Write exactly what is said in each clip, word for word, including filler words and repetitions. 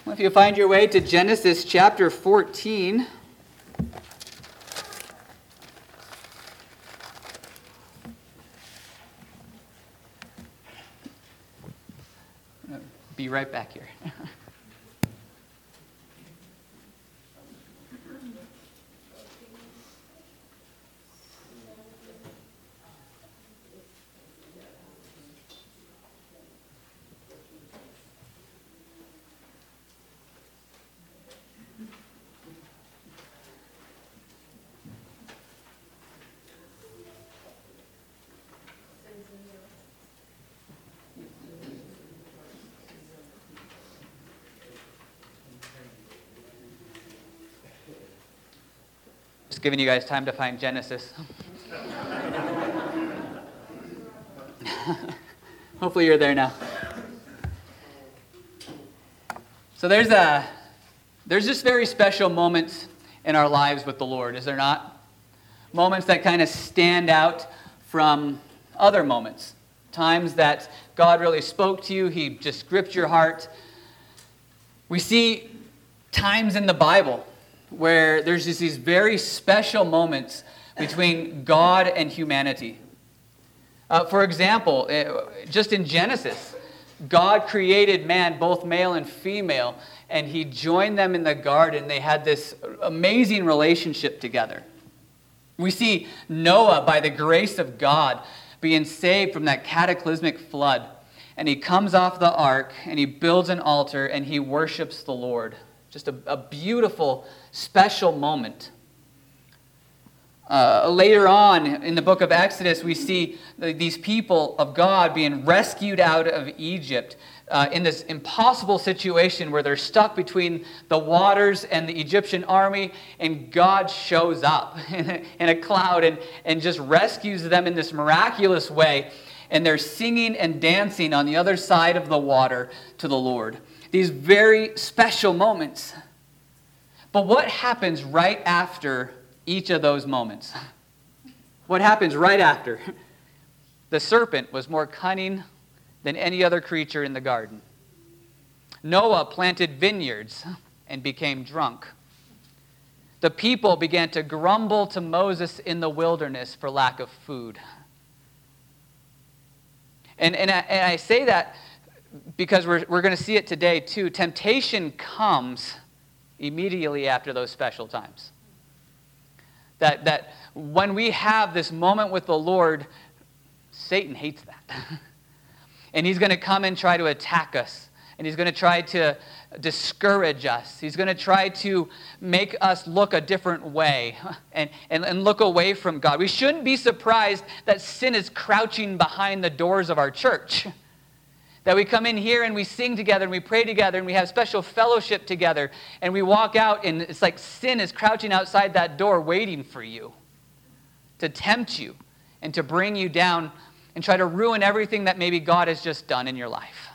Well, if you find your way to Genesis chapter fourteen, I'll be right back here. Just giving you guys time to find Genesis. Hopefully you're there now. So there's a there's just very special moments in our lives with the Lord, is there not? Moments that kind of stand out from other moments. Times that God really spoke to you, He just gripped your heart. We see times in the Bible where there's just these very special moments between God and humanity. Uh, for example, just in Genesis, God created man, both male and female, and He joined them in the garden. They had this amazing relationship together. We see Noah, by the grace of God, being saved from that cataclysmic flood. And he comes off the ark, and he builds an altar, and he worships the Lord. Just a, a beautiful, special moment. Uh, later on in the book of Exodus, we see these people of God being rescued out of Egypt uh, in this impossible situation where they're stuck between the waters and the Egyptian army, and God shows up in a cloud and, and just rescues them in this miraculous way, and they're singing and dancing on the other side of the water to the Lord. These very special moments. But what happens right after each of those moments? What happens right after? The serpent was more cunning than any other creature in the garden. Noah planted vineyards and became drunk. The people began to grumble to Moses in the wilderness for lack of food. And, and, I, and I say that because we're, we're going to see it today too. Temptation comes immediately after those special times. That, that when we have this moment with the Lord, Satan hates that. And he's going to come and try to attack us. And he's going to try to discourage us. He's going to try to make us look a different way and, and, and look away from God. We shouldn't be surprised that sin is crouching behind the doors of our church. That we come in here and we sing together and we pray together and we have special fellowship together and we walk out and it's like sin is crouching outside that door waiting for you to tempt you and to bring you down and try to ruin everything that maybe God has just done in your life.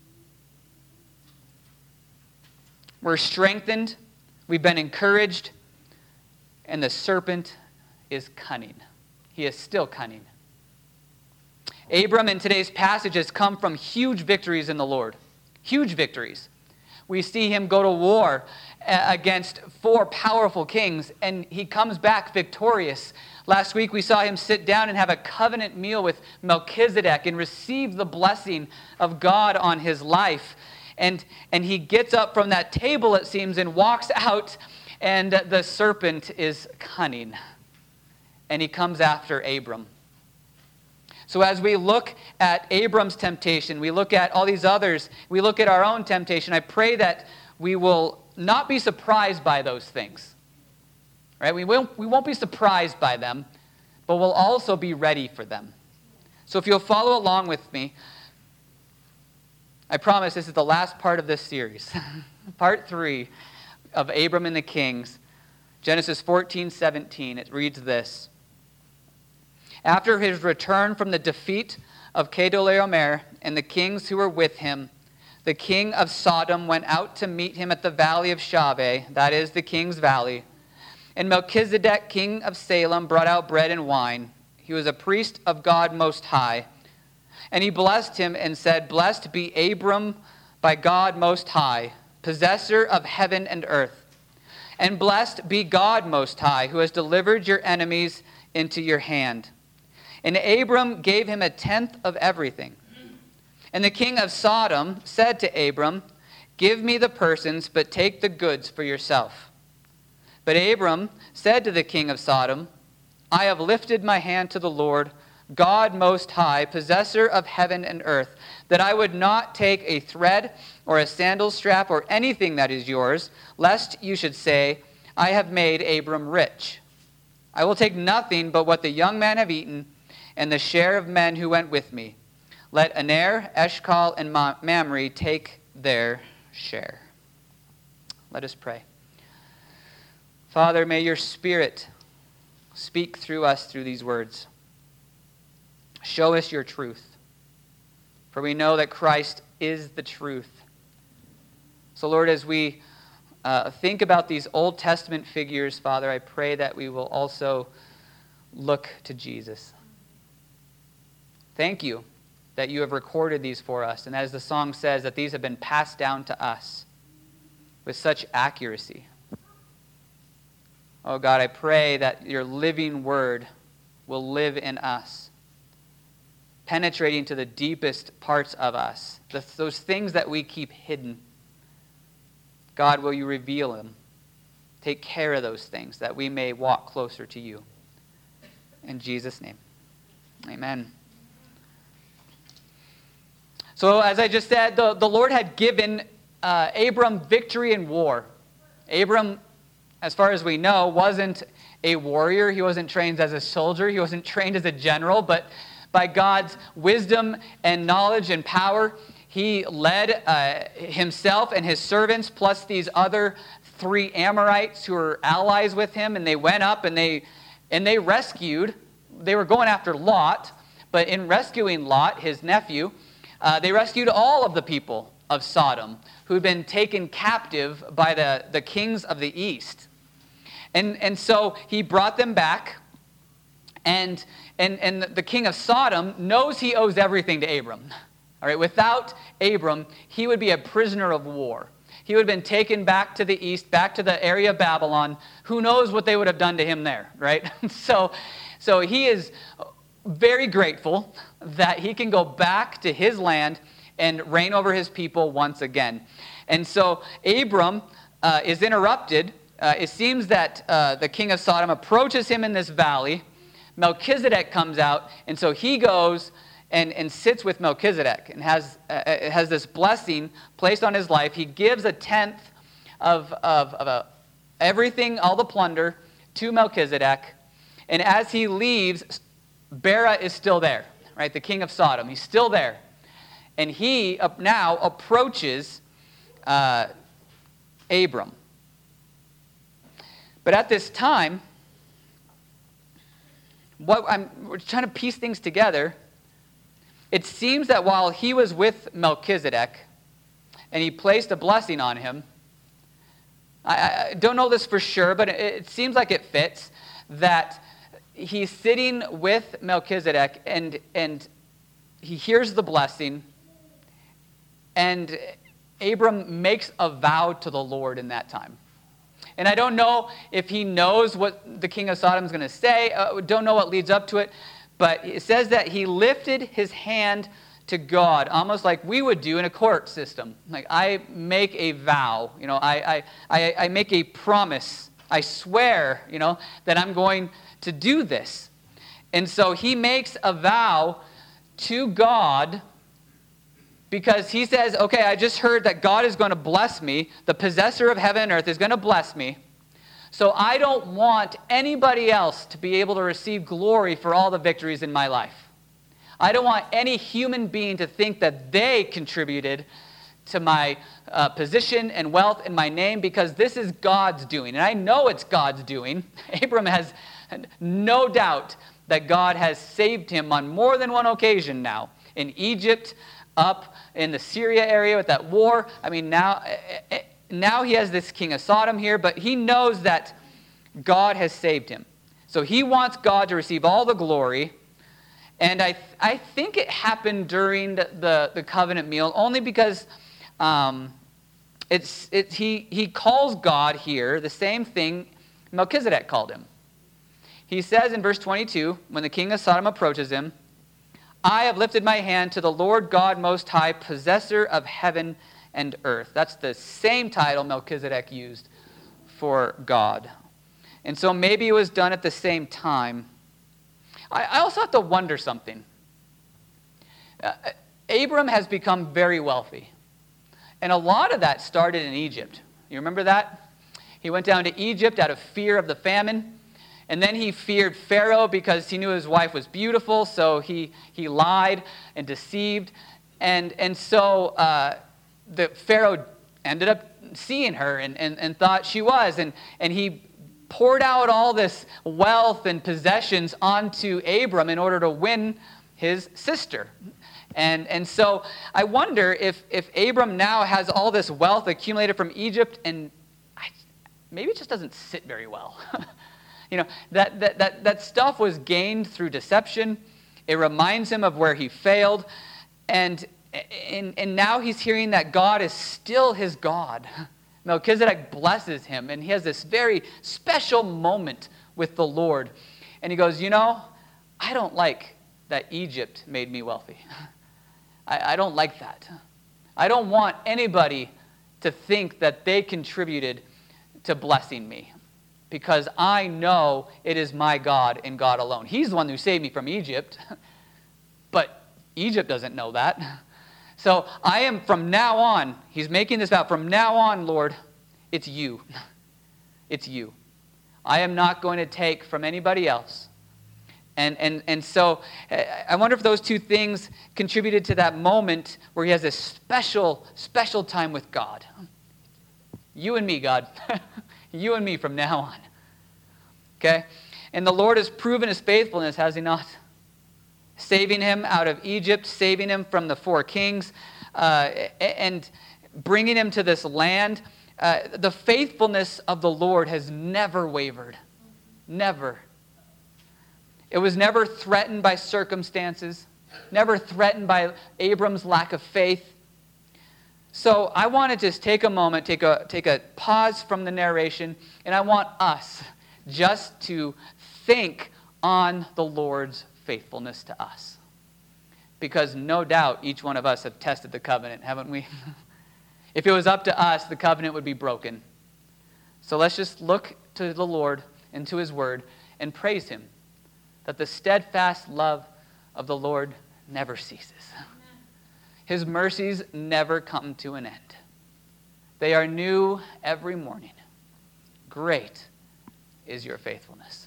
We're strengthened, we've been encouraged, and the serpent is cunning. He is still cunning. Abram in today's passage has come from huge victories in the Lord. Huge victories. We see him go to war against four powerful kings, and he comes back victorious. Last week we saw him sit down and have a covenant meal with Melchizedek and receive the blessing of God on his life. And, and he gets up from that table, it seems, and walks out, and the serpent is cunning. And he comes after Abram. So as we look at Abram's temptation, we look at all these others, we look at our own temptation, I pray that we will not be surprised by those things. Right? We won't, we won't be surprised by them, but we'll also be ready for them. So if you'll follow along with me, I promise this is the last part of this series. Part three of Abram and the Kings. Genesis fourteen seventeen. It reads this. After his return from the defeat of Chedorlaomer and the kings who were with him, the king of Sodom went out to meet him at the valley of Shaveh, that is the king's valley. And Melchizedek, king of Salem, brought out bread and wine. He was a priest of God Most High. And he blessed him and said, Blessed be Abram by God Most High, possessor of heaven and earth. And blessed be God Most High, who has delivered your enemies into your hand. And Abram gave him a tenth of everything. And the king of Sodom said to Abram, give me the persons, but take the goods for yourself. But Abram said to the king of Sodom, I have lifted my hand to the Lord, God Most High, possessor of heaven and earth, that I would not take a thread or a sandal strap or anything that is yours, lest you should say, I have made Abram rich. I will take nothing but what the young men have eaten and the share of men who went with me. Let Aner, Eshcol, and Mamre take their share. Let us pray. Father, may your Spirit speak through us through these words. Show us your truth, for we know that Christ is the truth. So, Lord, as we uh, think about these Old Testament figures, Father, I pray that we will also look to Jesus. Thank you that you have recorded these for us, and as the song says, that these have been passed down to us with such accuracy. Oh God, I pray that your living word will live in us, penetrating to the deepest parts of us, the, those things that we keep hidden. God, will you reveal them? Take care of those things that we may walk closer to you. In Jesus' name, amen. So as I just said, the, the Lord had given uh, Abram victory in war. Abram, as far as we know, wasn't a warrior. He wasn't trained as a soldier. He wasn't trained as a general. But by God's wisdom and knowledge and power, he led uh, himself and his servants, plus these other three Amorites who were allies with him. And they went up and they, and they rescued. They were going after Lot. But in rescuing Lot, his nephew, Uh, they rescued all of the people of Sodom who had been taken captive by the, the kings of the east. And, and so he brought them back, and, and, and the king of Sodom knows he owes everything to Abram. All right, without Abram, he would be a prisoner of war. He would have been taken back to the east, back to the area of Babylon. Who knows what they would have done to him there, right? so, so he is very grateful that he can go back to his land and reign over his people once again. And so Abram uh, is interrupted. Uh, it seems that uh, the king of Sodom approaches him in this valley. Melchizedek comes out, and so he goes and, and sits with Melchizedek and has, uh, has this blessing placed on his life. He gives a tenth of, of, of a, everything, all the plunder, to Melchizedek. And as he leaves, Bera is still there, right? The king of Sodom. He's still there. And he now approaches uh, Abram. But at this time, what I'm we're trying to piece things together. It seems that while he was with Melchizedek and he placed a blessing on him, I, I don't know this for sure, but it, it seems like it fits, that he's sitting with Melchizedek and, and he hears the blessing, and Abram makes a vow to the Lord in that time. And I don't know if he knows what the king of Sodom is going to say. Uh, don't know what leads up to it. But it says that he lifted his hand to God, almost like we would do in a court system. Like, I make a vow. You know, I, I, I make a promise. I swear, you know, that I'm going to do this. And so he makes a vow to God, because he says, okay, I just heard that God is going to bless me. The possessor of heaven and earth is going to bless me. So I don't want anybody else to be able to receive glory for all the victories in my life. I don't want any human being to think that they contributed to my uh, position and wealth and my name, because this is God's doing. And I know it's God's doing. Abram has no doubt that God has saved him on more than one occasion now. In Egypt, up in the Syria area with that war. I mean, now, now he has this king of Sodom here, but he knows that God has saved him. So he wants God to receive all the glory. And I, I think it happened during the, the, the covenant meal, only because um, it's, it, he, he calls God here the same thing Melchizedek called him. He says in verse twenty-two, when the king of Sodom approaches him, I have lifted my hand to the Lord God Most High, possessor of heaven and earth. That's the same title Melchizedek used for God. And so maybe it was done at the same time. I, I also have to wonder something. Uh, Abram has become very wealthy. And a lot of that started in Egypt. You remember that? He went down to Egypt out of fear of the famine. And then he feared Pharaoh because he knew his wife was beautiful, so he, he lied and deceived. And, and so uh, the Pharaoh ended up seeing her and, and, and thought she was. And, and he poured out all this wealth and possessions onto Abram in order to win his sister. And, and so I wonder if, if Abram now has all this wealth accumulated from Egypt, and I, maybe it just doesn't sit very well. You know, that, that, that, that stuff was gained through deception. It reminds him of where he failed. And, and, and now he's hearing that God is still his God. Melchizedek blesses him, and he has this very special moment with the Lord. And he goes, you know, I don't like that Egypt made me wealthy. I, I don't like that. I don't want anybody to think that they contributed to blessing me, because I know it is my God and God alone. He's the one who saved me from Egypt, but Egypt doesn't know that. So I am from now on, he's making this vow, from now on, Lord, it's you. It's you. I am not going to take from anybody else. And, and, and so I wonder if those two things contributed to that moment where he has this special, special time with God. You and me, God. You and me from now on. Okay? And the Lord has proven his faithfulness, has he not? Saving him out of Egypt, saving him from the four kings, uh, and bringing him to this land. Uh, the faithfulness of the Lord has never wavered. Never. It was never threatened by circumstances, never threatened by Abram's lack of faith. So I want to just take a moment, take a, take a pause from the narration, and I want us just to think on the Lord's faithfulness to us. Because no doubt each one of us have tested the covenant, haven't we? If it was up to us, the covenant would be broken. So let's just look to the Lord and to his word and praise him that the steadfast love of the Lord never ceases. His mercies never come to an end. They are new every morning. Great is your faithfulness.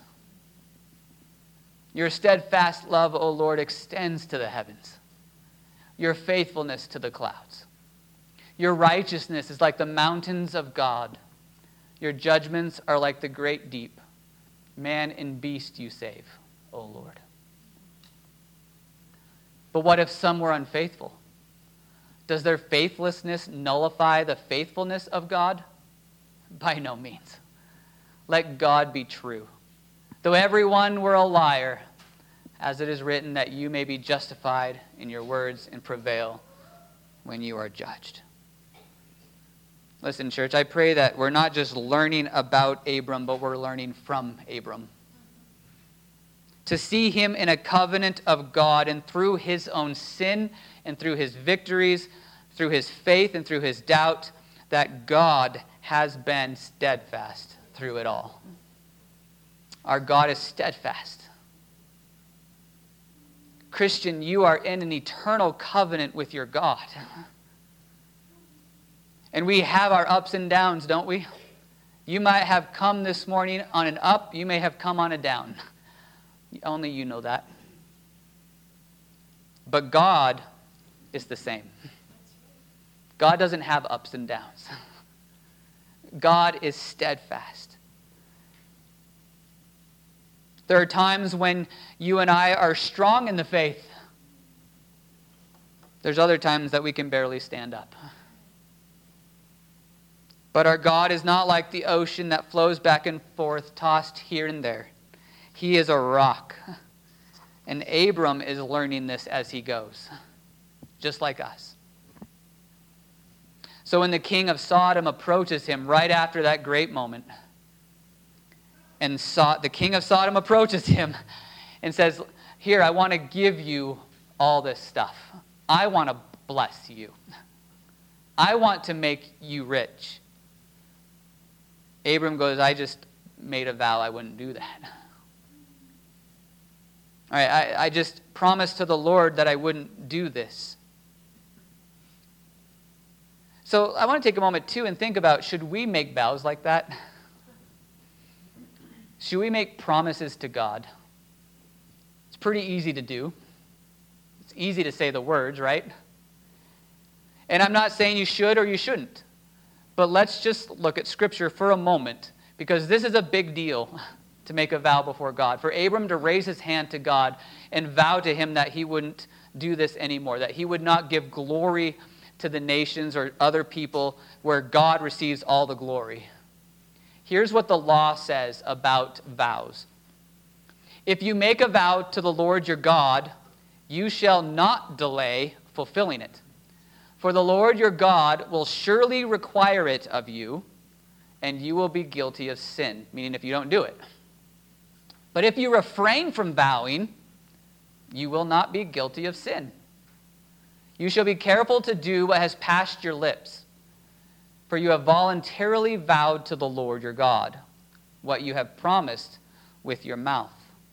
Your steadfast love, O Lord, extends to the heavens. Your faithfulness to the clouds. Your righteousness is like the mountains of God. Your judgments are like the great deep. Man and beast you save, O Lord. But what if some were unfaithful? Does their faithlessness nullify the faithfulness of God? By no means. Let God be true. Though everyone were a liar, as it is written, that you may be justified in your words and prevail when you are judged. Listen, church, I pray that we're not just learning about Abram, but we're learning from Abram. To see him in a covenant of God, and through his own sin and through his victories, through his faith and through his doubt, that God has been steadfast through it all. Our God is steadfast. Christian, you are in an eternal covenant with your God. And we have our ups and downs, don't we? You might have come this morning on an up, you may have come on a down. Only you know that. But God is the same. God doesn't have ups and downs. God is steadfast. There are times when you and I are strong in the faith. There's other times that we can barely stand up. But our God is not like the ocean that flows back and forth, tossed here and there. He is a rock. And Abram is learning this as he goes, just like us. So So when the king of Sodom approaches him right after that great moment, and so, the king of Sodom approaches him and says, here, I want to give you all this stuff. I want to bless you. I want to make you rich. Abram goes, I just made a vow I wouldn't do that. All right, I, I just promised to the Lord that I wouldn't do this. So I want to take a moment too and think about, should we make vows like that? Should we make promises to God? It's pretty easy to do. It's easy to say the words, right? And I'm not saying you should or you shouldn't. But let's just look at Scripture for a moment, because this is a big deal to make a vow before God. For Abram to raise his hand to God and vow to him that he wouldn't do this anymore, that he would not give glory to the nations or other people where God receives all the glory. Here's what the law says about vows. If you make a vow to the Lord your God, you shall not delay fulfilling it. For the Lord your God will surely require it of you, and you will be guilty of sin, meaning if you don't do it. But if you refrain from vowing, you will not be guilty of sin. You shall be careful to do what has passed your lips, for you have voluntarily vowed to the Lord your God what you have promised with your mouth.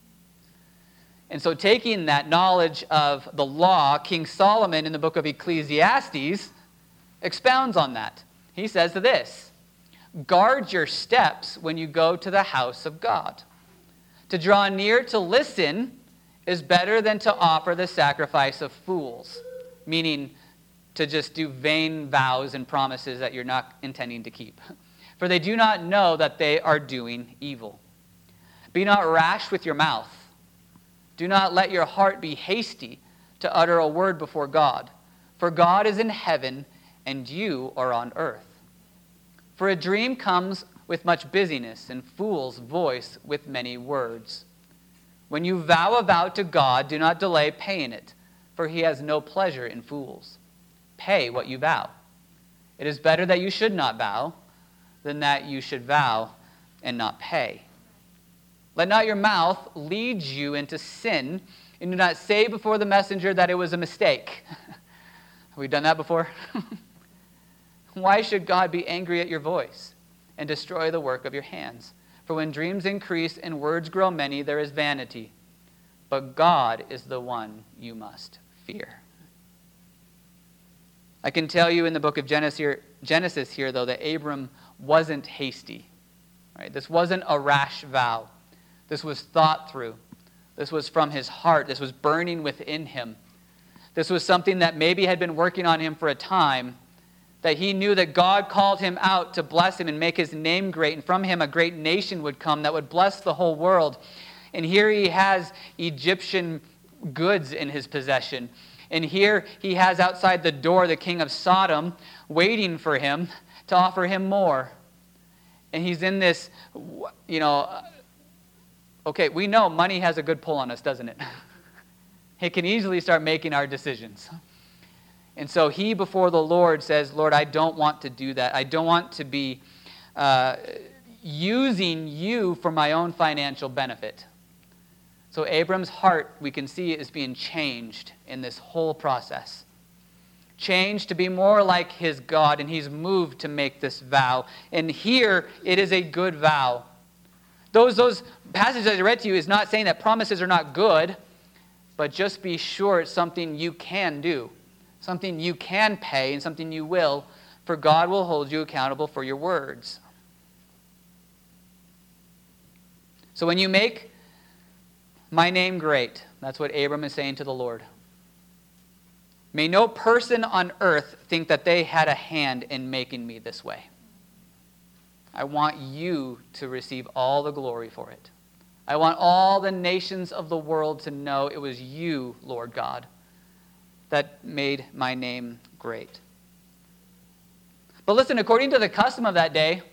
And so taking that knowledge of the law, King Solomon in the book of Ecclesiastes expounds on that. He says this, guard your steps when you go to the house of God. To draw near to listen is better than to offer the sacrifice of fools, meaning to just do vain vows and promises that you're not intending to keep. For they do not know that they are doing evil. Be not rash with your mouth. Do not let your heart be hasty to utter a word before God. For God is in heaven, and you are on earth. For a dream comes with much busyness, and fool's voice with many words. When you vow a vow to God, do not delay paying it, for he has no pleasure in fools. Pay what you vow. It is better that you should not vow than that you should vow and not pay. Let not your mouth lead you into sin, and do not say before the messenger that it was a mistake. Have we done that before? Why should God be angry at your voice and destroy the work of your hands? For when dreams increase and words grow many, there is vanity. But God is the one you must fear. I can tell you in the book of Genesis here, Genesis here though, that Abram wasn't hasty. Right? This wasn't a rash vow. This was thought through. This was from his heart. This was burning within him. This was something that maybe had been working on him for a time, that he knew that God called him out to bless him and make his name great, and from him a great nation would come that would bless the whole world. And here he has Egyptian goods in his possession. And here he has outside the door the king of Sodom waiting for him to offer him more. And he's in this, you know, okay, we know money has a good pull on us, doesn't it? It can easily start making our decisions. And so he before the Lord says, Lord, I don't want to do that. I don't want to be uh, using you for my own financial benefit. So Abram's heart, we can see, is being changed in this whole process. Changed to be more like his God, and he's moved to make this vow. And here, it is a good vow. Those, those passages I read to you is not saying that promises are not good, but just be sure it's something you can do, something you can pay, and something you will, for God will hold you accountable for your words. So when you make my name great, that's what Abram is saying to the Lord. May no person on earth think that they had a hand in making me this way. I want you to receive all the glory for it. I want all the nations of the world to know it was you, Lord God, that made my name great. But listen, according to the custom of that day,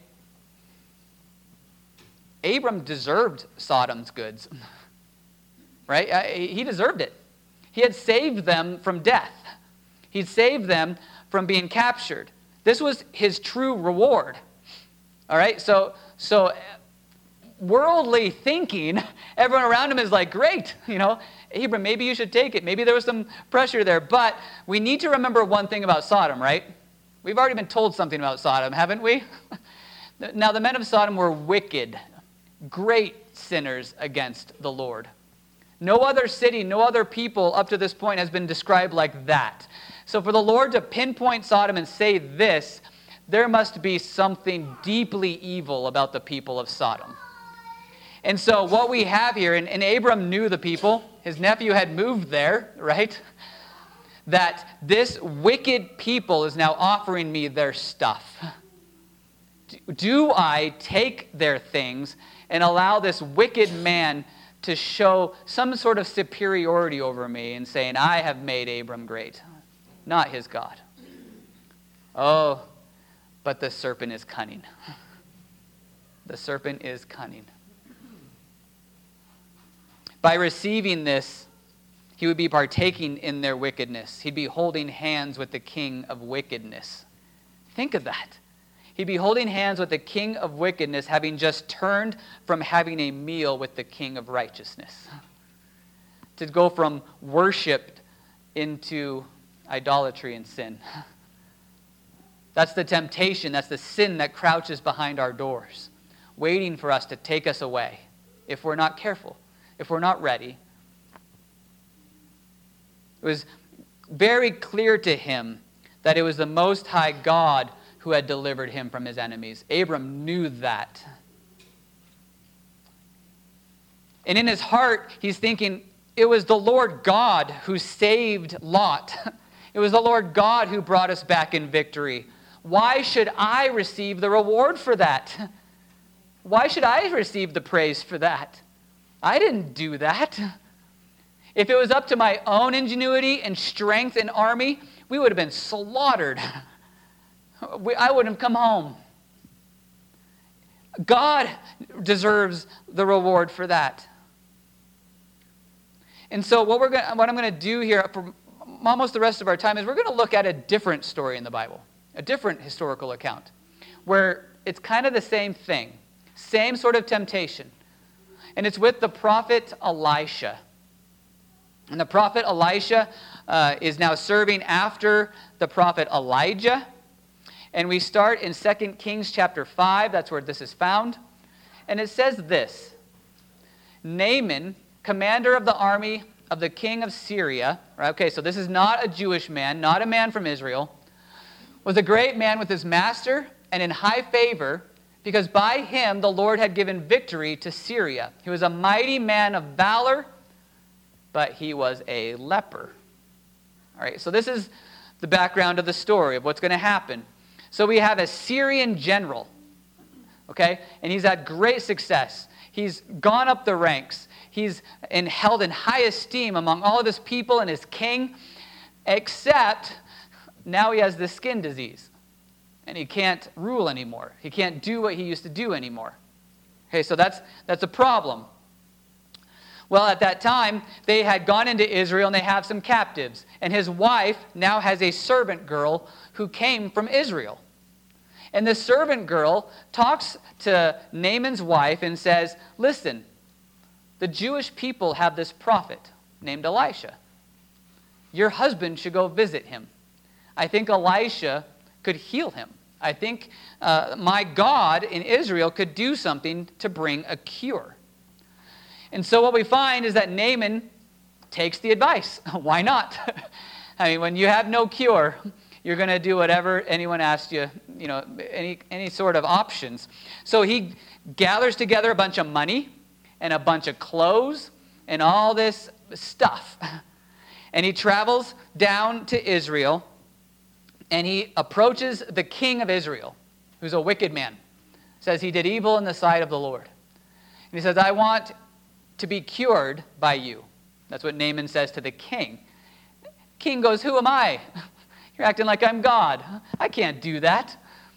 Abram deserved Sodom's goods. Right? He deserved it. He had saved them from death. He'd saved them from being captured. This was his true reward. All right, so so worldly thinking, everyone around him is like, great, you know, Abram, maybe you should take it. Maybe there was some pressure there. But we need to remember one thing about Sodom, right? We've already been told something about Sodom, haven't we? Now, the men of Sodom were wicked, great sinners against the Lord. No other city, no other people up to this point has been described like that. So for the Lord to pinpoint Sodom and say this, there must be something deeply evil about the people of Sodom. And so what we have here, and, and Abram knew the people, his nephew had moved there, right? That this wicked people is now offering me their stuff. Do I take their things and allow this wicked man to show some sort of superiority over me and saying, I have made Abram great, not his God? Oh, but the serpent is cunning. The serpent is cunning. By receiving this, he would be partaking in their wickedness. He'd be holding hands with the king of wickedness. Think of that. He'd be holding hands with the king of wickedness, having just turned from having a meal with the king of righteousness. To go from worship into idolatry and sin. That's the temptation, that's the sin that crouches behind our doors, waiting for us to take us away if we're not careful, if we're not ready. It was very clear to him that it was the Most High God who had delivered him from his enemies. Abram knew that. And in his heart, he's thinking, it was the Lord God who saved Lot. It was the Lord God who brought us back in victory. Why should I receive the reward for that? Why should I receive the praise for that? I didn't do that. If it was up to my own ingenuity and strength and army, we would have been slaughtered. We, I wouldn't have come home. God deserves the reward for that. And so what we're going, what I'm going to do here for almost the rest of our time is we're going to look at a different story in the Bible, a different historical account, where it's kind of the same thing, same sort of temptation. And it's with the prophet Elisha. And the prophet Elisha uh, is now serving after the prophet Elijah. And we start in Second Kings chapter five. That's where this is found. And it says this. Naaman, commander of the army of the king of Syria. Right? Okay, so this is not a Jewish man, not a man from Israel. Was a great man with his master and in high favor, because by him the Lord had given victory to Syria. He was a mighty man of valor, but he was a leper. All right, so this is the background of the story of what's going to happen. So we have a Syrian general, okay, and he's had great success. He's gone up the ranks. He's in, held in high esteem among all of his people and his king, except now he has this skin disease. And he can't rule anymore. He can't do what he used to do anymore. Okay, so that's that's a problem. Well, at that time, they had gone into Israel and they have some captives. And his wife now has a servant girl who came from Israel. And the servant girl talks to Naaman's wife and says, listen, the Jewish people have this prophet named Elisha. Your husband should go visit him. I think Elisha could heal him. I think uh, my God in Israel could do something to bring a cure. And so what we find is that Naaman takes the advice. Why not? I mean, when you have no cure, you're going to do whatever anyone asks you, you know, any, any sort of options. So he gathers together a bunch of money and a bunch of clothes and all this stuff. And he travels down to Israel. And he approaches the king of Israel, who's a wicked man. Says he did evil in the sight of the Lord. And he says, I want to be cured by you. That's what Naaman says to the king. King goes, who am I? You're acting like I'm God. I can't do that.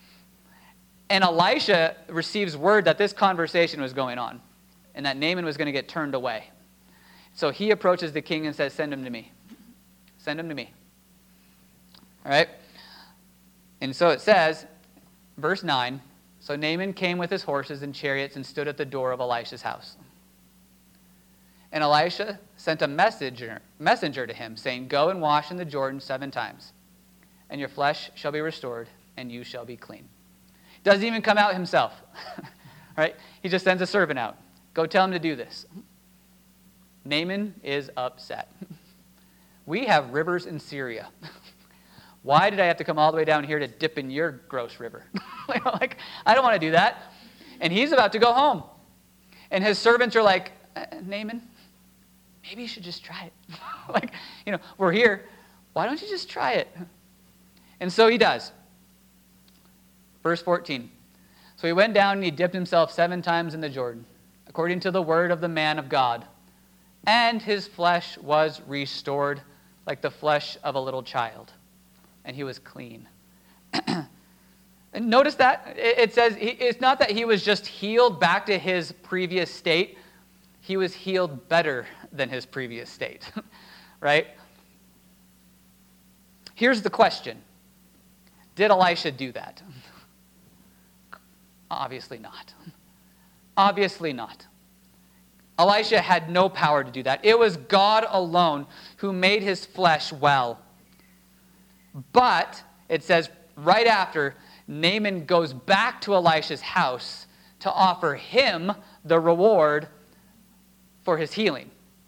And Elisha receives word that this conversation was going on and that Naaman was going to get turned away. So he approaches the king and says, send him to me. Send him to me. All right? And so it says, verse nine, so Naaman came with his horses and chariots and stood at the door of Elisha's house. And Elisha sent a messenger, messenger to him, saying, go and wash in the Jordan seven times, and your flesh shall be restored, and you shall be clean. Doesn't even come out himself, right? He just sends a servant out. Go tell him to do this. Naaman is upset. We have rivers in Syria. Why did I have to come all the way down here to dip in your gross river? Like, I don't want to do that. And he's about to go home. And his servants are like, uh, Naaman, maybe you should just try it. Like, you know, we're here. Why don't you just try it? And so he does. Verse fourteen. So he went down and he dipped himself seven times in the Jordan, according to the word of the man of God. And his flesh was restored like the flesh of a little child. And he was clean. And notice that it says it's not that he was just healed back to his previous state. He was healed better than his previous state, right? Here's the question. Did Elisha do that? Obviously not. Obviously not. Elisha had no power to do that. It was God alone who made his flesh well. But it says right after, Naaman goes back to Elisha's house to offer him the reward for his healing.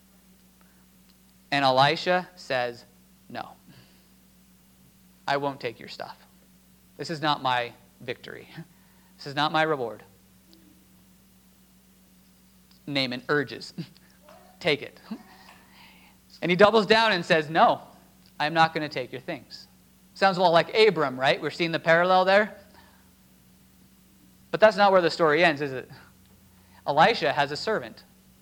And Elisha says, no, I won't take your stuff. This is not my victory. This is not my reward. Naaman urges, take it. And he doubles down and says, no, I'm not going to take your things. Sounds a lot like Abram, right? We're seeing the parallel there. But that's not where the story ends, is it? Elisha has a servant.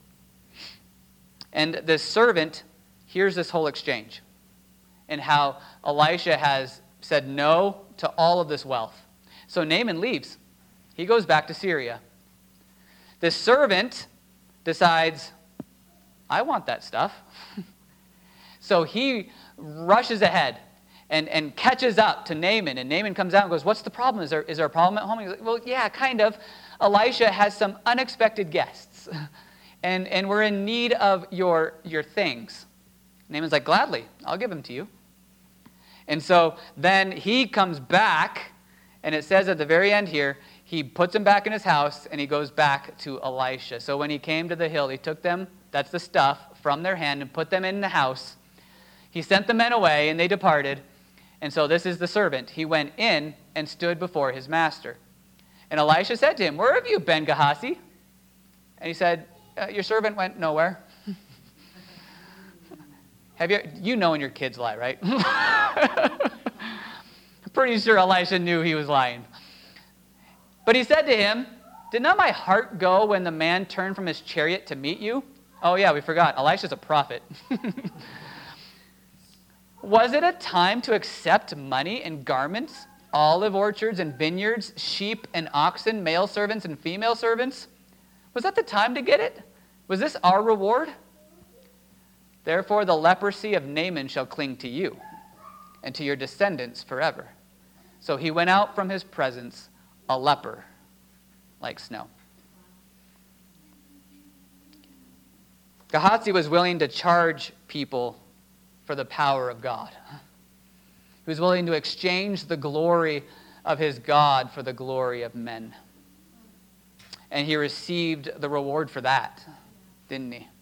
And this servant hears this whole exchange and how Elisha has said no to all of this wealth. So Naaman leaves. He goes back to Syria. This servant decides, I want that stuff. So he rushes ahead and, and catches up to Naaman. And Naaman comes out and goes, what's the problem? Is there, is there a problem at home? He's like, well, yeah, kind of. Elisha has some unexpected guests. And, and we're in need of your, your things. Naaman's like, gladly, I'll give them to you. And so then he comes back, and it says at the very end here, he puts them back in his house, and he goes back to Elisha. So when he came to the hill, he took them, that's the stuff, from their hand and put them in the house. He sent the men away, and they departed. And so this is the servant. He went in and stood before his master. And Elisha said to him, where have you been, Gehazi? And he said, uh, your servant went nowhere. Have you, you know when your kids lie, right? I'm pretty sure Elisha knew he was lying. But he said to him, did not my heart go when the man turned from his chariot to meet you? Oh yeah, we forgot. Elisha's a prophet. Was it a time to accept money and garments, olive orchards and vineyards, sheep and oxen, male servants and female servants? Was that the time to get it? Was this our reward? Therefore the leprosy of Naaman shall cling to you and to your descendants forever. So he went out from his presence a leper like snow. Gehazi was willing to charge people for the power of God. He was willing to exchange the glory of his God for the glory of men. And he received the reward for that, didn't he?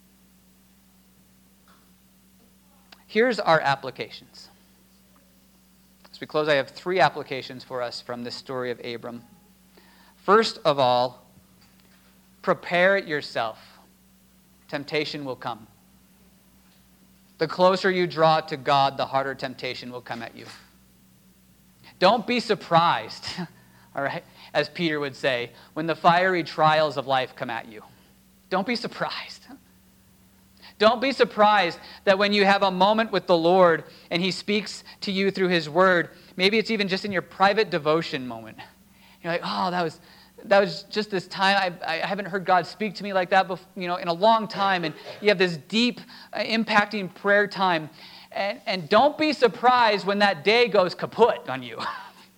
Here's our applications. As we close, I have three applications for us from this story of Abram. First of all, prepare yourself. Temptation will come. The closer you draw to God, the harder temptation will come at you. Don't be surprised, all right, as Peter would say, when the fiery trials of life come at you. Don't be surprised. Don't be surprised that when you have a moment with the Lord and he speaks to you through his word, maybe it's even just in your private devotion moment. You're like, oh, that was that was just this time. I, I haven't heard God speak to me like that before, you know, in a long time. And you have this deep, uh, impacting prayer time. And, and don't be surprised when that day goes kaput on you.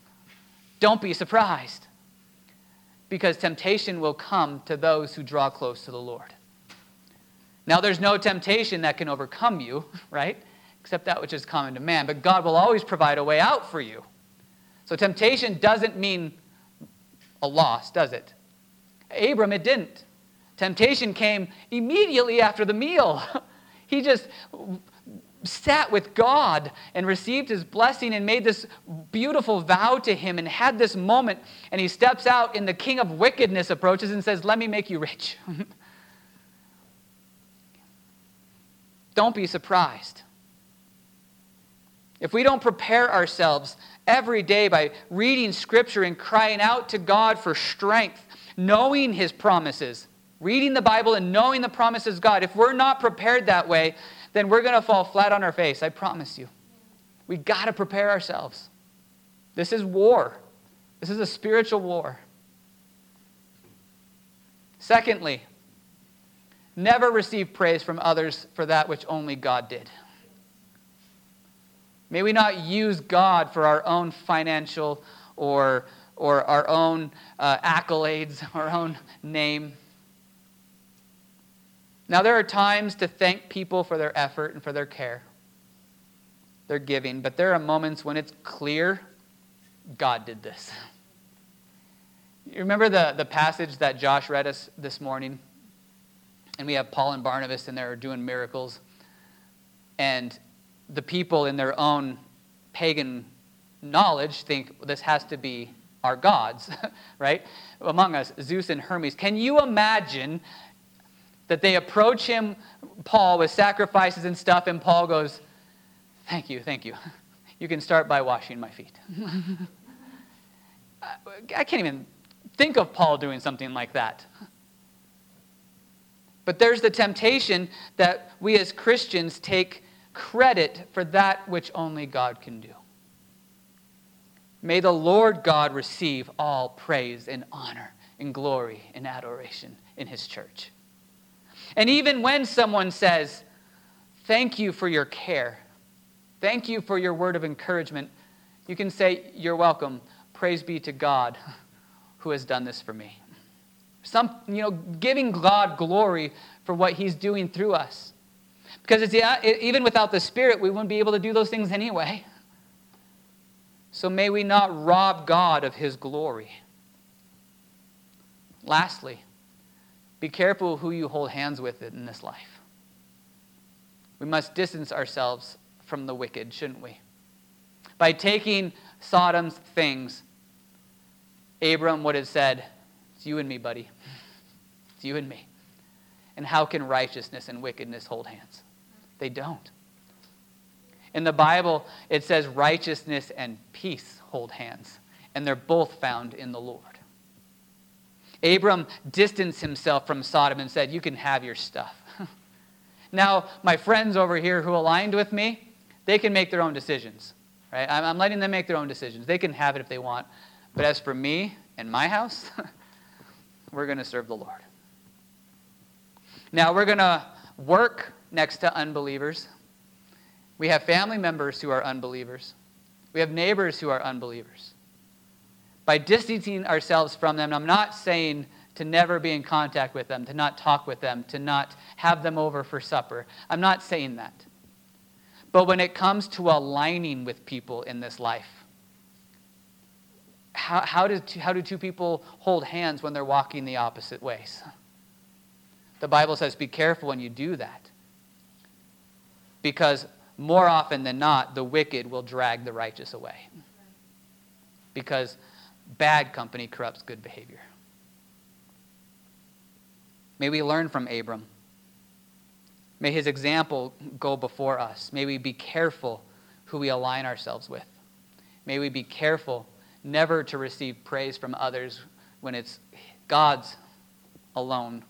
Don't be surprised, because temptation will come to those who draw close to the Lord. Now, there's no temptation that can overcome you, right? Except that which is common to man. But God will always provide a way out for you. So temptation doesn't mean a loss, does it? Abram, it didn't. Temptation came immediately after the meal. He just sat with God and received his blessing and made this beautiful vow to him and had this moment. And he steps out and the king of wickedness approaches and says, let me make you rich. Don't be surprised. If we don't prepare ourselves every day by reading Scripture and crying out to God for strength, knowing his promises, reading the Bible and knowing the promises of God, if we're not prepared that way, then we're going to fall flat on our face, I promise you. We got to prepare ourselves. This is war. This is a spiritual war. Secondly, never receive praise from others for that which only God did. May we not use God for our own financial or, or our own uh, accolades, our own name. Now, there are times to thank people for their effort and for their care, their giving, but there are moments when it's clear God did this. You remember the, the passage that Josh read us this morning? And we have Paul and Barnabas and they're doing miracles. And the people in their own pagan knowledge think, well, this has to be our gods, right? Among us, Zeus and Hermes. Can you imagine that they approach him, Paul, with sacrifices and stuff, and Paul goes, thank you, thank you. You can start by washing my feet. I can't even think of Paul doing something like that. But there's the temptation that we as Christians take credit for that which only God can do. May the Lord God receive all praise and honor and glory and adoration in his church. And even when someone says, thank you for your care, thank you for your word of encouragement, you can say, you're welcome. Praise be to God who has done this for me. Some, you know, giving God glory for what he's doing through us. Because it's, yeah, it, even without the Spirit, we wouldn't be able to do those things anyway. So may we not rob God of his glory. Lastly, be careful who you hold hands with in this life. We must distance ourselves from the wicked, shouldn't we? By taking Sodom's things, Abram would have said, it's you and me, buddy. It's you and me. And how can righteousness and wickedness hold hands? They don't. In the Bible, it says righteousness and peace hold hands. And they're both found in the Lord. Abram distanced himself from Sodom and said, you can have your stuff. Now, my friends over here who aligned with me, they can make their own decisions. Right? I'm letting them make their own decisions. They can have it if they want. But as for me and my house, we're going to serve the Lord. Now, we're going to work next to unbelievers. We have family members who are unbelievers. We have neighbors who are unbelievers. By distancing ourselves from them, I'm not saying to never be in contact with them, to not talk with them, to not have them over for supper. I'm not saying that. But when it comes to aligning with people in this life, how, how, do, how do two people hold hands when they're walking the opposite ways? The Bible says, be careful when you do that. Because more often than not, the wicked will drag the righteous away. Because bad company corrupts good behavior. May we learn from Abram. May his example go before us. May we be careful who we align ourselves with. May we be careful never to receive praise from others when it's God's alone.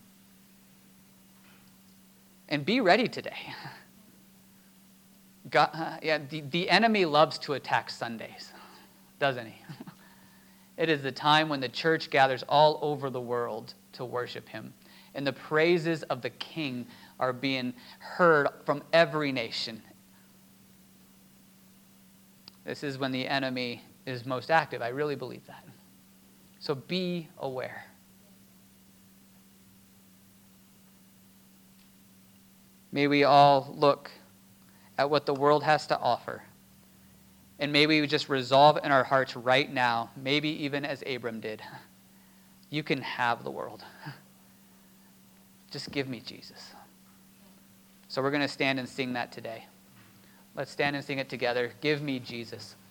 And be ready today. God, uh, yeah, the, the enemy loves to attack Sundays, doesn't he? It is the time when the church gathers all over the world to worship him. And the praises of the King are being heard from every nation. This is when the enemy is most active. I really believe that. So be aware. May we all look at what the world has to offer. And may we just resolve in our hearts right now, maybe even as Abram did, you can have the world. Just give me Jesus. So we're going to stand and sing that today. Let's stand and sing it together. Give me Jesus.